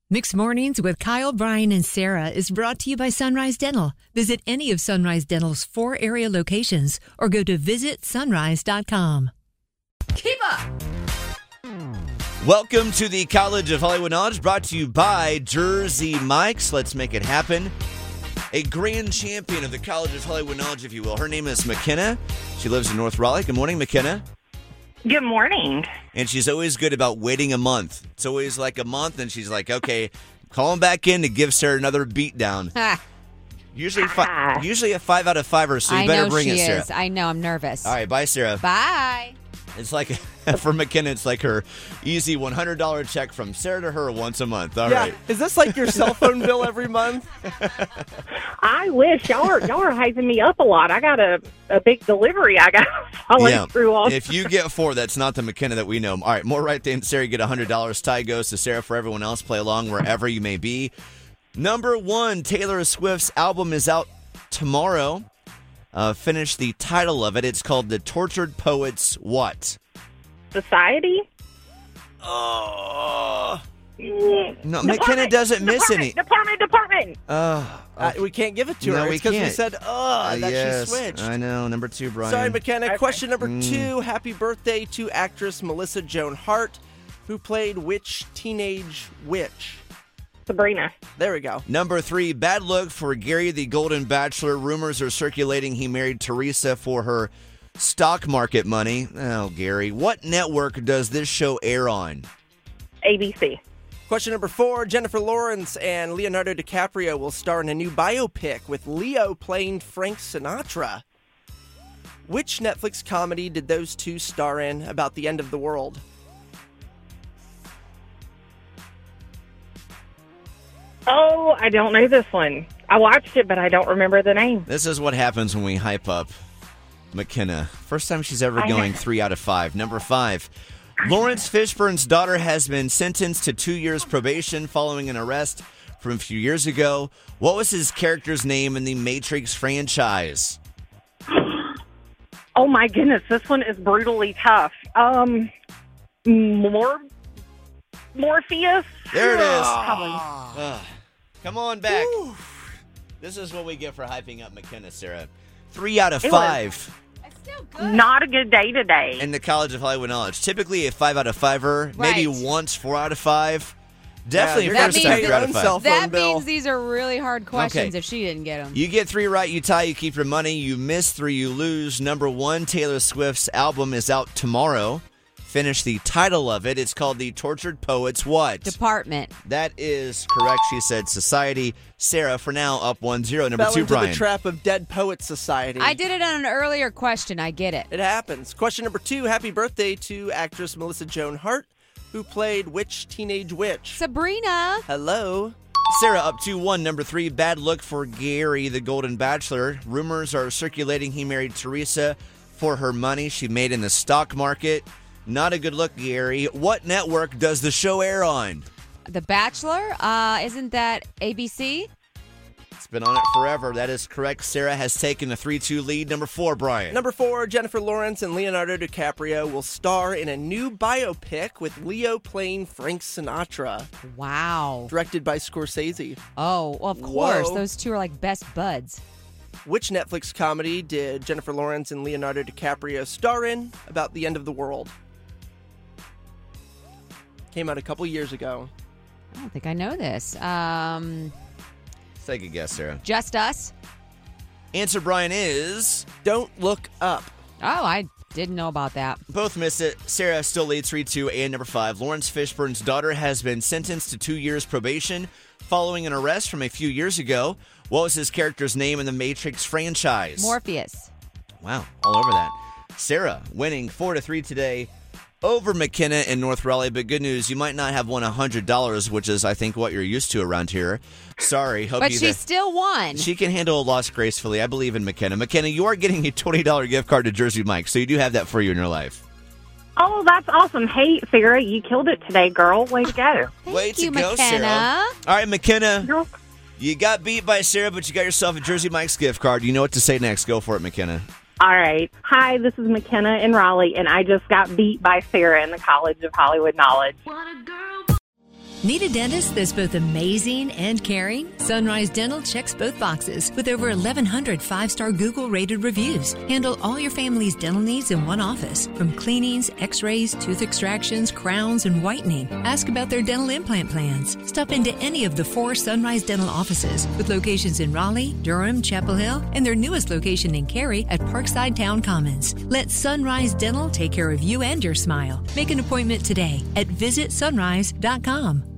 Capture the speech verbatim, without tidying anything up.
Mixed Mornings with Kyle, Brian, and Sarah is brought to you by Sunrise Dental. Visit any of Sunrise Dental's four area locations or go to visit sunrise dot com. Keep up! Welcome to the College of Hollywood Knowledge, brought to you by Jersey Mike's. Let's make it happen. A grand champion of the College of Hollywood Knowledge, if you will. Her name is McKenna. She lives in North Raleigh. Good morning, McKenna. Good morning. And she's always good about waiting a month. It's always like a month, and she's like, okay, calling back in to give Sarah another beat down. Usually, fi- usually a five out of fiver, so you I better know bring she it, Sarah. is. I know. I'm nervous. All right, bye, Sarah. Bye. It's like, for McKenna, it's like her easy one hundred dollars check from Sarah to her once a month. All yeah. right. Is this like your cell phone bill every month? I wish y'all are y'all are hyping me up a lot. I got a, a big delivery I got following Yeah. through all. If you get four, that's not the McKenna that we know. All right, more right than Sarah, you get one hundred dollars. Tie goes to Sarah. For everyone else, play along wherever you may be. Number one, Taylor Swift's album is out tomorrow. Uh, finish the title of it. It's called The Tortured Poets What? Society. Oh. Mm. No, Department, McKenna doesn't miss department, any. Department, department. Oh, Uh, we can't give it to No, her. we It's because we can't. said, oh, Uh, that yes, she switched. I know. Number two, Brian. Sorry, McKenna. Okay. Question number Mm. two. Happy birthday to actress Melissa Joan Hart, who played which teenage witch? Sabrina. There we go. Number three, bad look for Gary the Golden Bachelor. Rumors are circulating he married Teresa for her stock market money. Oh, Gary. What network does this show air on? A B C. Question number four. Jennifer Lawrence and Leonardo DiCaprio will star in a new biopic with Leo playing Frank Sinatra. Which Netflix comedy did those two star in about the end of the world? Oh, I don't know this one. I watched it, but I don't remember the name. This is what happens when we hype up McKenna. First time she's ever I know. going three out of five. Number five, Lawrence Fishburne's daughter has been sentenced to two years probation following an arrest from a few years ago. What was his character's name in the Matrix franchise? Oh my goodness, this one is brutally tough. Um, Mor Morpheus. There it is. Probably. Ugh. Come on back. This is what we get for hyping up McKenna, Sarah. Three out of It was- five Not a good day today. in the College of Hollywood Knowledge. Typically a five out of fiver, maybe Right. once four out of five. Definitely you're a gonna first pay time your three out own of five. self- phone That bill. means these are really hard questions Okay. if she didn't get them. You get three right, you tie, you keep your money. You miss three, you lose. Number one, Taylor Swift's album is out tomorrow. Finish the title of it. It's called The Tortured Poets What? Department. That is correct. She said Society. Sarah, for now, up one zero. Number Fell two, into Brian. the trap of Dead Poets Society. I did it on an earlier question. I get it. It happens. Question number two. Happy birthday to actress Melissa Joan Hart, who played which teenage witch? Sabrina. Hello. Sarah, up two one. Number three, bad look for Gary, the Golden Bachelor. Rumors are circulating he married Teresa for her money she made in the stock market. Not a good look, Gary. What network does the show air on? The Bachelor. Uh, isn't that A B C? It's been on it forever. That is correct. Sarah has taken a three two lead. Number four, Brian. Number four, Jennifer Lawrence and Leonardo DiCaprio will star in a new biopic with Leo playing Frank Sinatra, Wow. directed by Scorsese. Oh, well, of course. Whoa. Those two are like best buds. Which Netflix comedy did Jennifer Lawrence and Leonardo DiCaprio star in about the end of the world? Came out a couple years ago. I don't think I know this. Um, Take a guess, Sarah. Just Us. Answer, Brian, is Don't Look Up. Oh, I didn't know about that. both miss it. Sarah still leads three two. And number five, Lawrence Fishburne's daughter has been sentenced to two years probation following an arrest from a few years ago. What was his character's name in the Matrix franchise? Morpheus. Wow, all over that. Sarah winning four to three today over McKenna in North Raleigh. But good news, you might not have won one hundred dollars, which is, I think, what you're used to around here. Sorry. Hope But you she th- still won. She can handle a loss gracefully. I believe in McKenna. McKenna, you are getting a twenty dollars gift card to Jersey Mike's, so you do have that for you in your life. Oh, that's awesome. Hey, Sarah, you killed it today, girl. Way to go. Thank Way to you, go, McKenna. Sarah. All right, McKenna, You're- you got beat by Sarah, but you got yourself a Jersey Mike's gift card. You know what to say next. Go for it, McKenna. All right. Hi, this is McKenna in Raleigh, and I just got beat by Sarah in the College of Hollywood Knowledge. Need a dentist that's both amazing and caring? Sunrise Dental checks both boxes with over eleven hundred five-star Google-rated reviews. Handle all your family's dental needs in one office, from cleanings, x-rays, tooth extractions, crowns, and whitening. Ask about their dental implant plans. Stop into any of the four Sunrise Dental offices with locations in Raleigh, Durham, Chapel Hill, and their newest location in Cary at Parkside Town Commons. Let Sunrise Dental take care of you and your smile. Make an appointment today at visit sunrise dot com.